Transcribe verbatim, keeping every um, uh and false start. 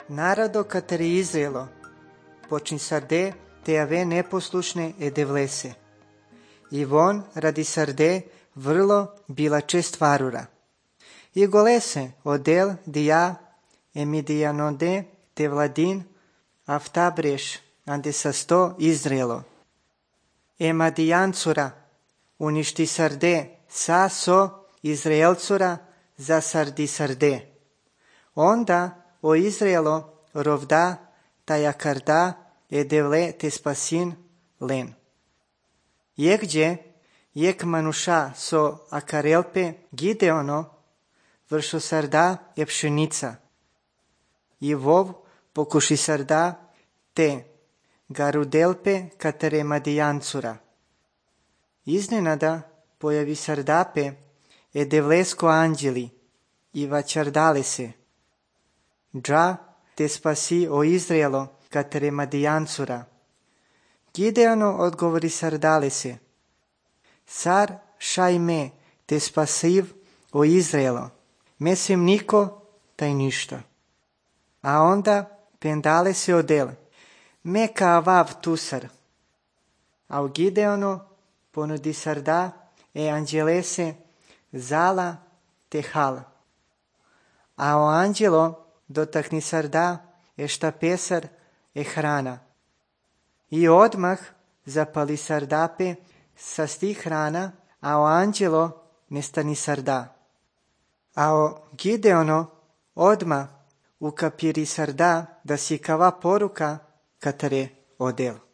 Narodo către Izraelo, počin sarde te ave neposlušne e devlese. I von radi sarde vrlo bila čest varura. I golese odel dia e midianode te vladin aftabreš ande sa sto Izraelo. E madijancura uništi sarde sa so Izraelcura za sardi sarde. Onda o Izraelo rovda tajakarda e devle te spasin len. Jekđe, jek manuša so akarelpe Gideono, vršo sarda je pšenica. I vov pokuši sarda te garudelpe katere madijancura. Iznenada pojavi sardape e devlesko anđeli i vačardale se. Dža te spasi o Izraelo katere madijancura. Gideono odgovori sardale se. Sar šaj me te spasiv o Izraelo. Mesem niko taj ništa. A onda pendale se odel. Me ka avav tusar. A u Gideono ponudi sarda e anđelese zala te hal. A o anđelo dotakni sarda e šta pesar e hrana. I odmah zapali sardape sa sti hrana, a o anđelo nestani sarda. A o Gideono odmah ukapiri sarda da si kava poruka katare odel.